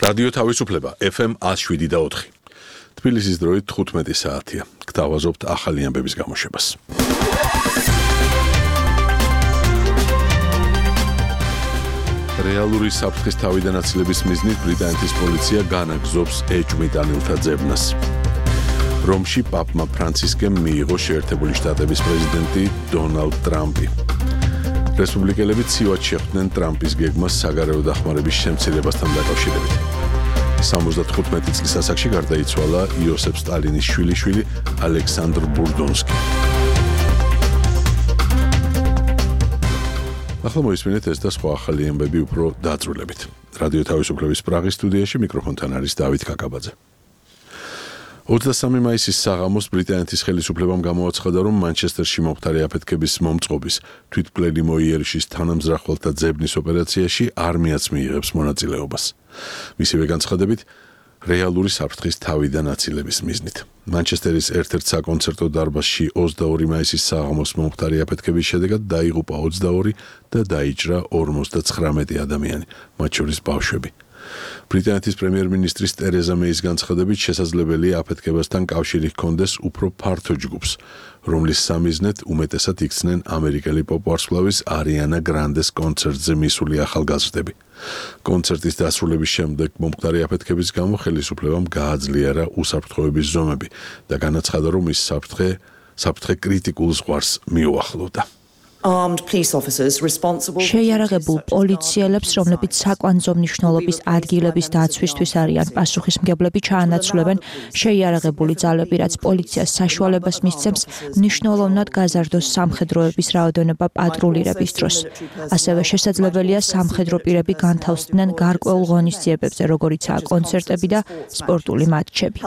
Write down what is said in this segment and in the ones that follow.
რადიო თავისუფლება FM 107.4. თბილისის დროით 15 საათია. გთავაზობთ ახალი ამბების გამოშვებას. რეალური საფრთხის თავიდან აცილების მიზნით ბრიტანეთის პოლიცია განაგზობს ეჭვმიტანილთა ძებნას. რომში პაპმა ფრანცისკემ მიიღო შეერთებული შტატების პრეზიდენტი დონალდ ტრამპი. რესპუბლიკელები ცივად შეხვდნენ ტრამპის გეგმას საგარეო დახმარების შემცირებასთან დაკავშირებით. 75 წლის ასაკში გარდაიცვალა იოსებ სტალინის შვილიშვილი ალექსანდრ ბურდონსკი. ახლა მოისმინეთ ეს და სხვა ახალი ამბები უფრო დაწვრილებით. რადიო თავისუფლების პრაღის სტუდიაში მიკროფონთან არის დავით კაკაბაძე. 23 მაისის საღამოს ბრიტანეთის ხელისუფლებამ გამოაცხადა, რომ მანჩესტერში მომხდარი აფეთქების მომწყობის თვითმკვლელი მოიერიშის თანამზრახველთა ძებნის ოპერაციაში არმიაც მიიღებს მონაწილეობას. მისივე განცხადებით, რეალური საფრთხის თავიდან აცილების მიზნით. მანჩესტერის ერთ-ერთ საკონცერტო დარბაზში 22 მაისის საღამოს მომხდარი აფეთქების შედეგად დაიღუპა 22 და დაიჭრა 59 ადამიანი, მათ შორის ბავშვები. ბრიტანეთის პრემიერ-მინისტრის ტერეზა მეის განცხადებით შესაძლებელია აფეთქებასთან კავშირი ჰქონდეს უფრო ფართო ჯგუფს, რომლის სამიზნედ უმეტესად იქცნენ ამერიკელი პოპ-ვარსკვლავის არიანა გრანდეს კონცერტზე მისული ახალგაზრდები. კონცერტის დასრულების შემდეგ მომხდარი აფეთქების გამო ხელისუფლებამ გააძლიერა უსაფრთხოების ზომები და განაცხადა, რომ ის საფრთხე კრიტიკულ ზღვარს მიუახლოვდა. შეიარაღებულ პოლიციელებს, რომლებიც საკვანძო მნიშვნელობის ადგილების დაცვისთვის არიან პასუხისმგებლები, ჩაანაცვლებენ შეიარაღებული ძალები, რაც პოლიციას საშუალებას მისცემს მნიშვნელოვნად გაზარდოს სამხედროების რაოდენობა პატრულირების დროს. ასევე შესაძლებელია სამხედრო პირები განთავსდნენ გარკვეულ ღონისძიებებზე, როგორიცაა კონცერტები და სპორტული მატჩები.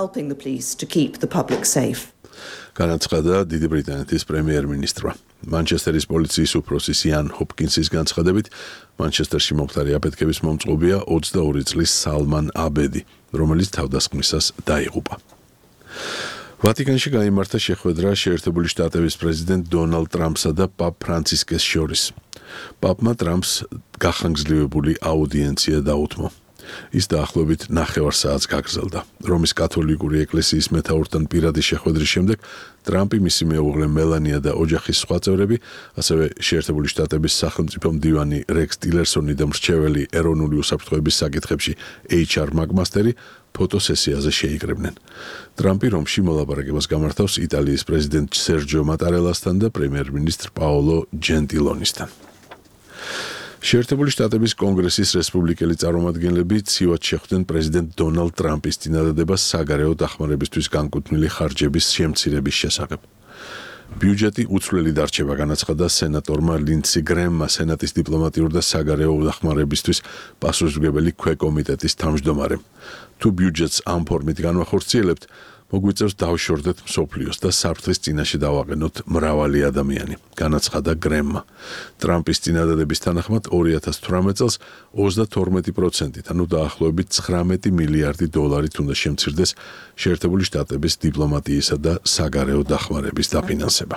განაცხადა დიდი ბრიტანეთის პრემიერ-მინისტრმა. მანჩესტერის პოლიციის უფროსის იან ჰოპკინსის განცხადებით, მანჩესტერში მომხდარი აფეთქების მომწყობია 22 წლის სალმან აბედი, რომელიც თავდასხმისას დაიღუპა. ვატიკანში გაიმართა შეხვედრა შეერთებული შტატების პრეზიდენტ დონალდ ტრამპსა და პაპ ფრანცისკეს შორის. პაპმა ტრამპს გახანგრძლივებული აუდიენცია დაუთმო. ის დაახლოებით 9 საათს გაგრძელდა. რომის კათოლიკური ეკლესიის მეთაურთან პირადი შეხვედრის შემდეგ ტრამპი, მისი მეუღლე მელანია და ოჯახის სხვა წევრები, ასევე შეერთებული შტატების სახელმწიფო მდივანი რექს ტილერსონი და მრჩეველი ეროვნული უსაფრთხოების საკითხებში HR მაგმასტერი ფოტოსესიაზე შეიკრიბნენ. ტრამპი რომში მოლაპარაკებას გამართავს იტალიის პრეზიდენტ სერჯო მატარელასთან და პრემიერ-მინისტრ პაოლო ჯენტილონისთან. შეერთებული შტატების კონგრესის რესპუბლიკელი წარმომადგენლები ცივად შეხვდნენ პრეზიდენტ დონალდ ტრამპის წინადადებას საგარეო დახმარებისთვის განკუთვნილი ხარჯების შემცირების შესახებ. ბიუჯეტი უცვლელი დარჩება, განაცხადა სენატორმა ლინდსი გრემმა, სენატის დიპლომატიურ და საგარეო დახმარებისთვის პასუხისმგებელი ქვეკომიტეტის თავმჯდომარემ. თუ ბიუჯეტს ამ ფორმით განვახორციელებთ, მოგვიწევს დავშორდეთ მსოფლიოს და საფრთხის წინაშე დავაყენოთ მრავალი ადამიანი, განაცხადა გრემმა. ტრამპის წინადადების თანახმად 2018 წელს 32%, ანუ დაახლოებით 19 მილიარდი დოლარით უნდა შემცირდეს შეერთებული შტატების დიპლომატიისა და საგარეო დახმარების დაფინანსება.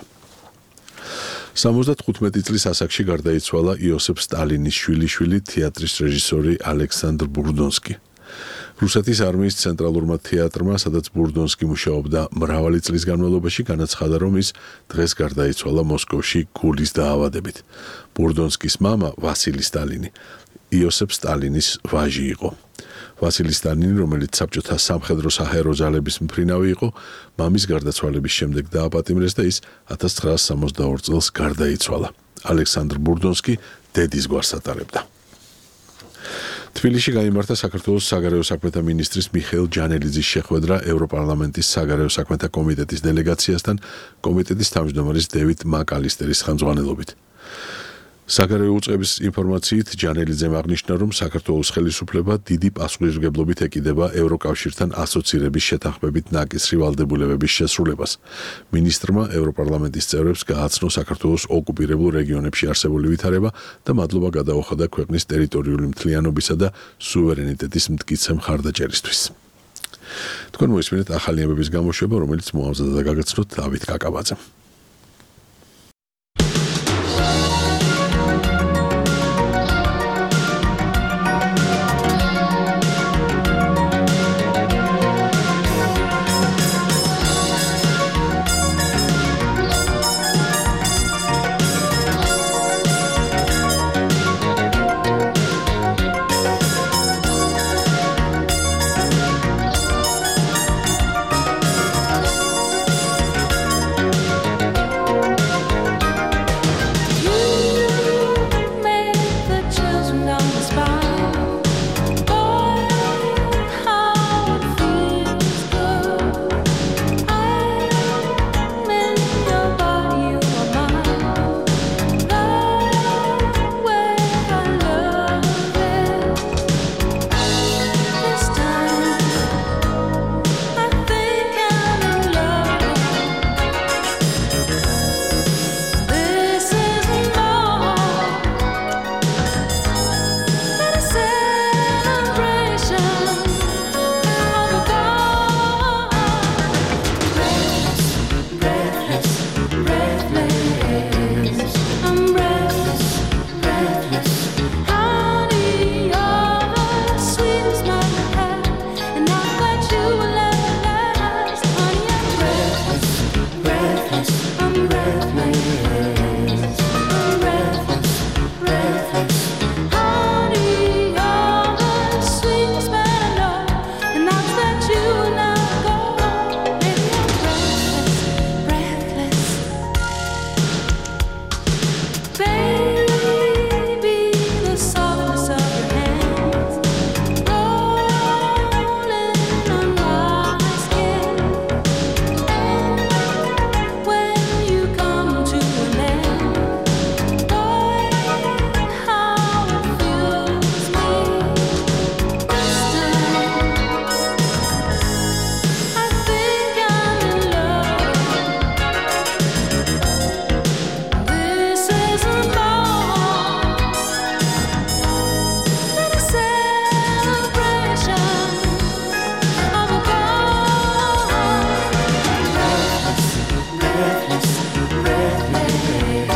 75 წლის ასაკში გარდაიცვალა იოსებ სტალინის შვილიშვილი თეატრის რეჟისორი ალექსანდრ ბურდონსკი. რუსეთის არმიის ცენტრალურმა თეატრმა, სადაც ბურდონსკი მუშაობდა მრავალი წლის განმავლობაში, განაცხადა, რომ ის დღეს გარდაიცვალა მოსკოვში გულის დაავადებით. ბურდონსკის მამა, ვასილი სტალინი, იოსებ სტალინის ვაჟი იყო. ვასილი სტალინი, რომელიც საბჭოთა სამხედრო საჰაერო ძალების მფრინავი იყო, მამის გარდაცვალების შემდეგ დააპატიმრეს და ის 1962 წელს გარდაიცვალა. ალექსანდრ ბურდონსკი დედის გვარს ატარებდა. თბილისში გაიმართა საქართველოს საგარეო საქმეთა მინისტრის მიხეილ ჯანელიძის შეხვედრა ევროპარლამენტის საგარეო საქმეთა კომიტეტის დელეგაციასთან კომიტეტის თავმჯდომარის დევიდ მაკალისტერის ხელმძღვანელობით. საგარეო უწყების ინფორმაციით ჯანელიძემ აღნიშნა, რომ საქართველოს ხელისუფლება დიდი პასუხისმგებლობით ეკიდება ევროკავშირთან ასოცირების შეთანხმებით ნაკისრი ვალდებულებების შესრულებას. მინისტრმა ევროპარლამენტის წევრებს გააცნო საქართველოს ოკუპირებულ რეგიონებში არსებული ვითარება და მადლობა გადაუხადა ქვეყნის ტერიტორიული მთლიანობისა და სუვერენიტეტის მტკიცე მხარდაჭერისთვის. თქვენ მოისმინეთ ახალი ამბების გამოშვება, რომელიც მოამზადა და გაგაცნოთ დავით კაკაბაძემ.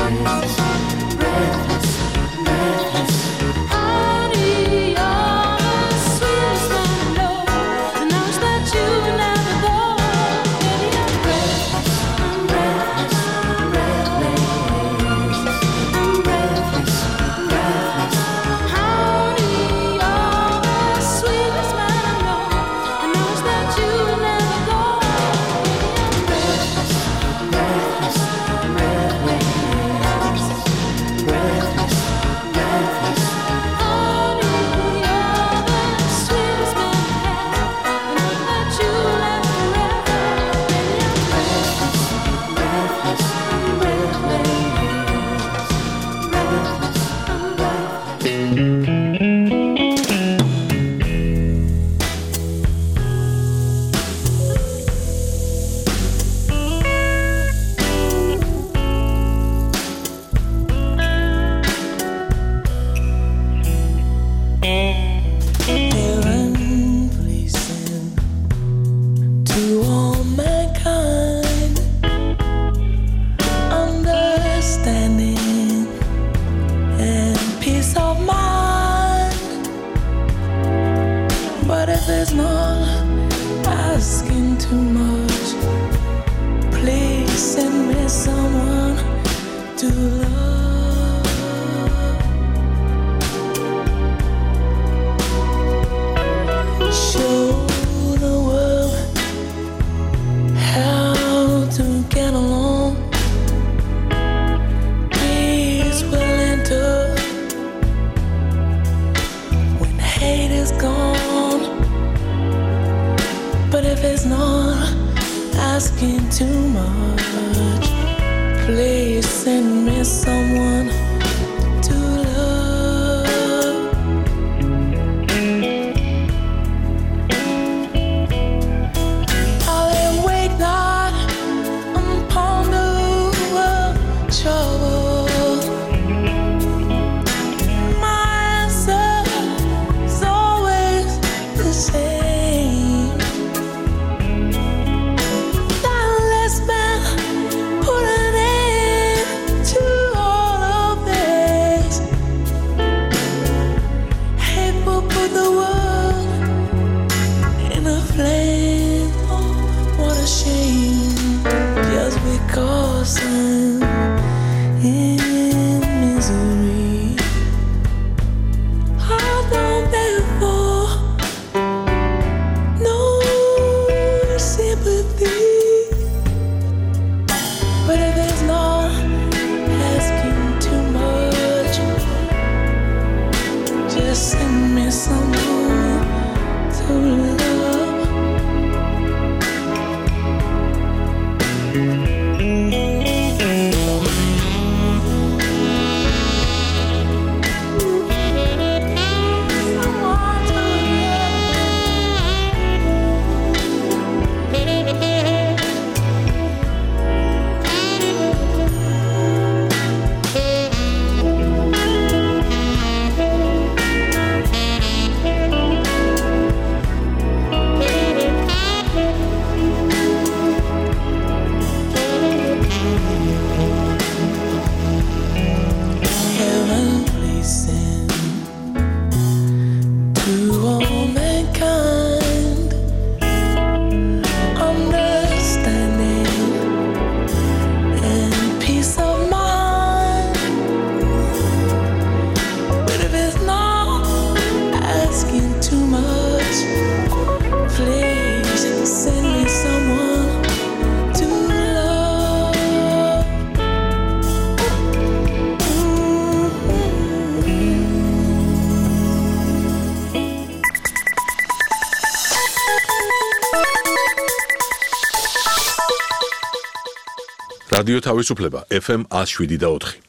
რადიო თავისუფლება FM 107.4.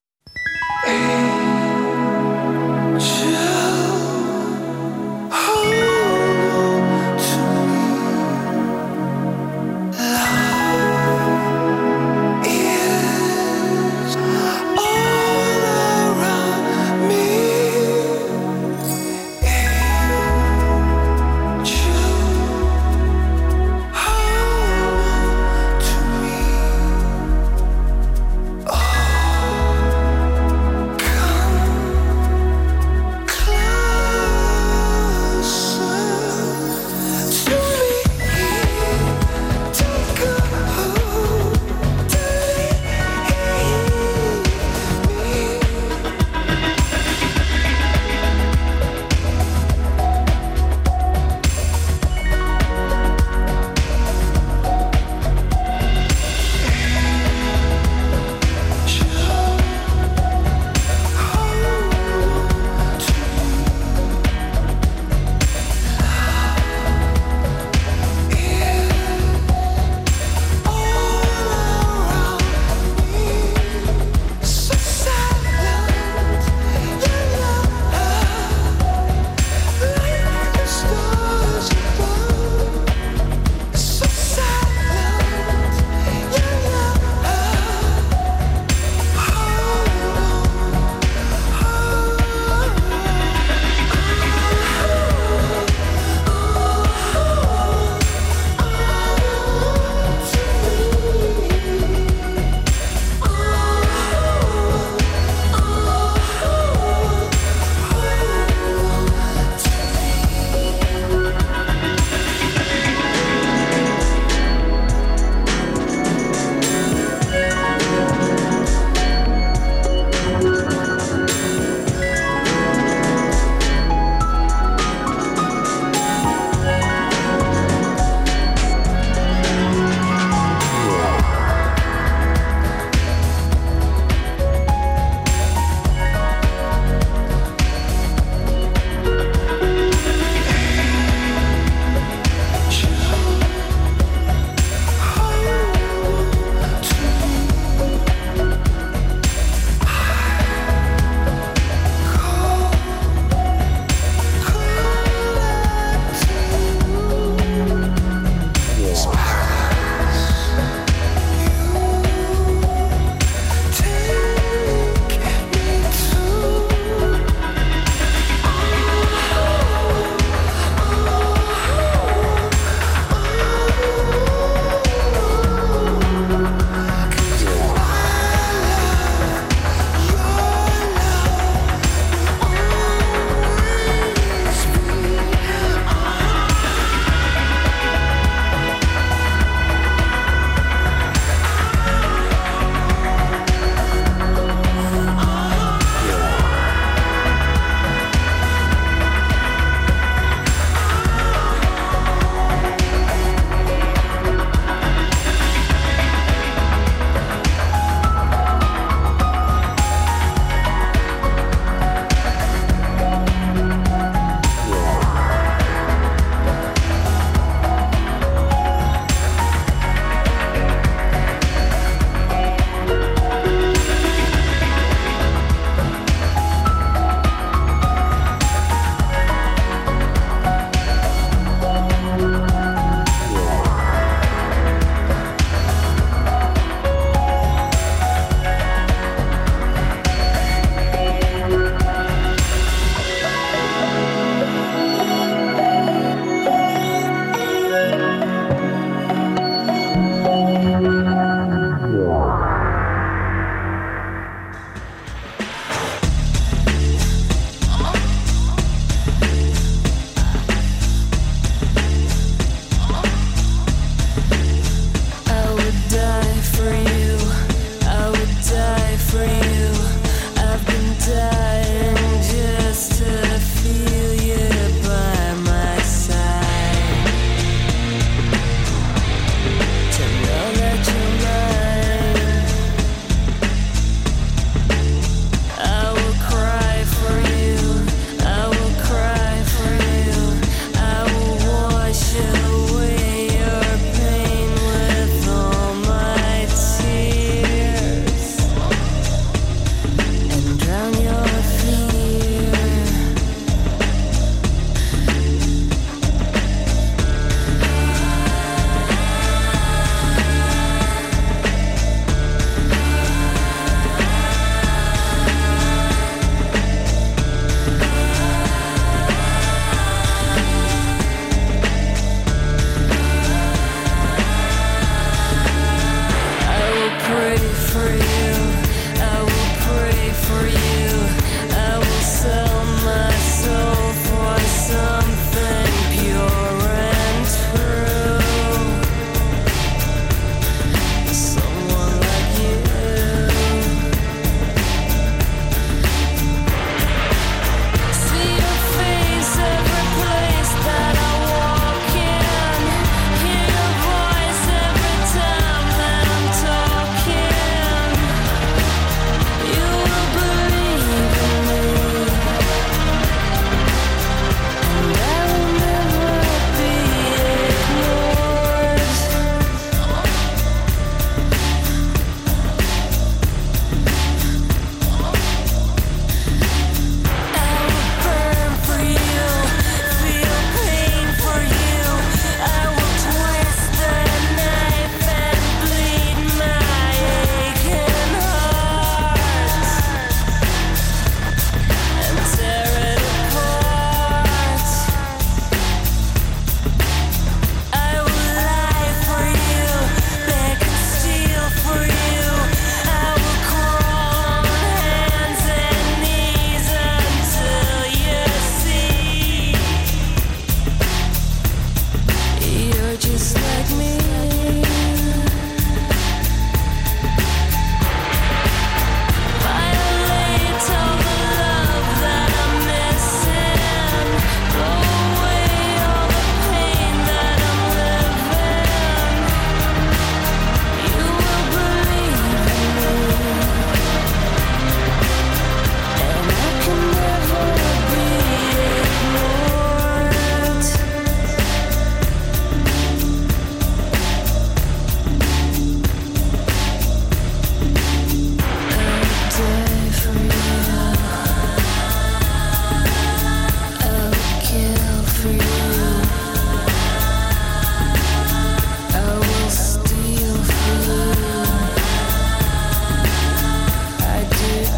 Oh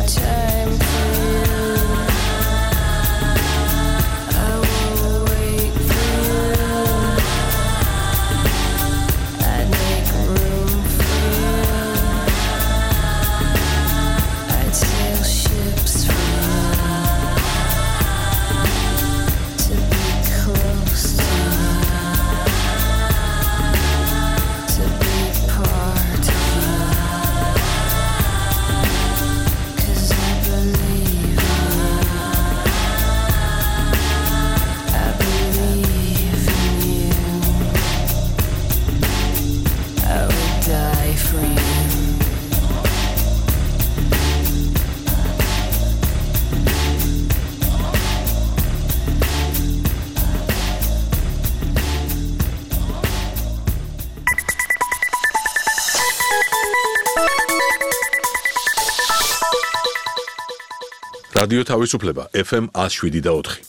რადიო თავისუფლება FM 107.4.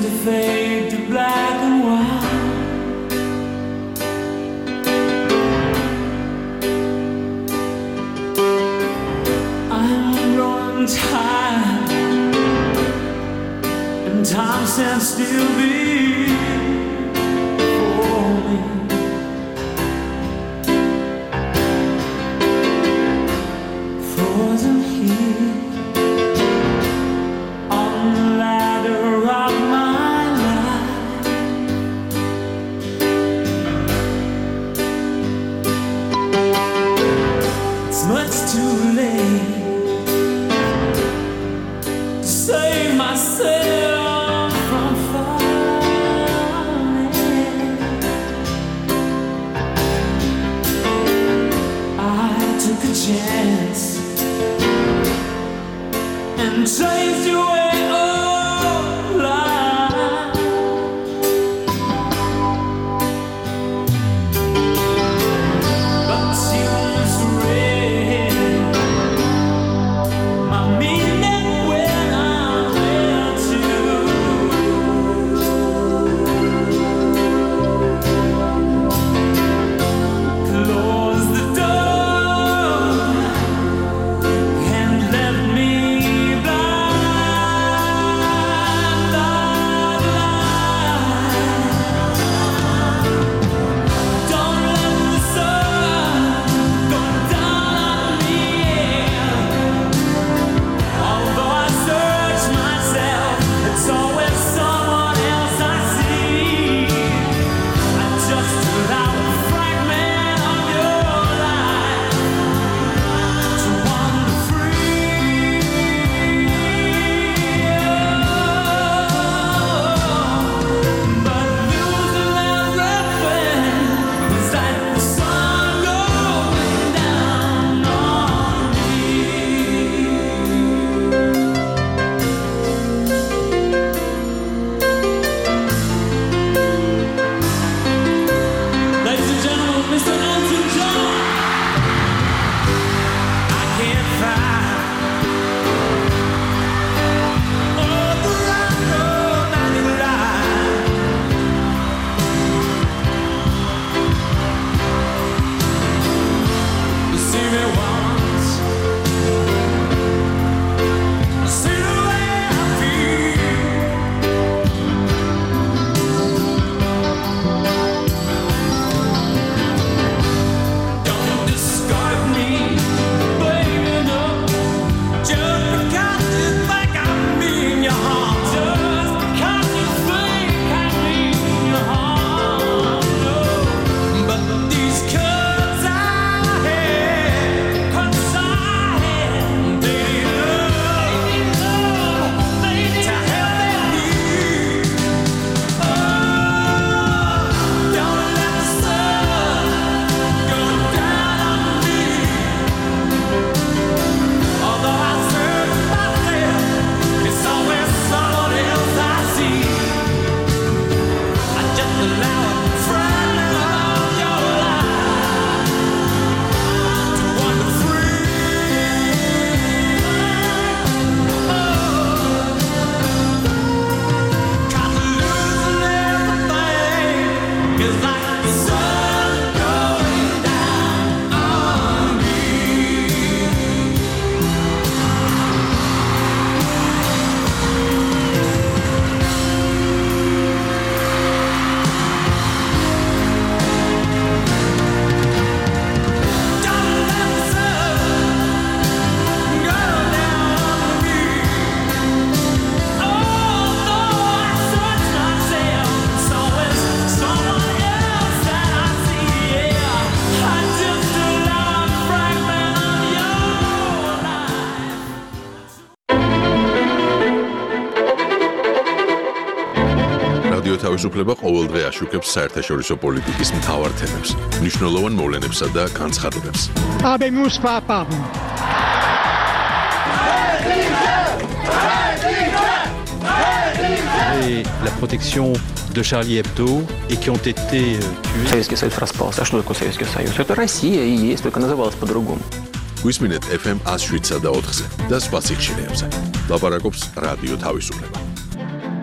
to fade to black and white. I'm growing tired, and time stands still before me. Frozen here. Much too late to save myself from falling. I took a chance and chased you away. თავისუფლება ყოველდღე აშუქებს საერთაშორისო პოლიტიკის მთავარ თემებს, მნიშვნელოვან მოვლენებსა და განცხადებებს. Habemus papam. Et la protection de Charlie Hebdo et qui ont été tués. Советский Союз распался. А что такое Советский Союз? Это Россия и есть, только называлась по-другому. გვისმინეთ FM 107.4-ზე და სხვა სიხშირეებზე. ლაპარაკობს რადიო თავისუფლება.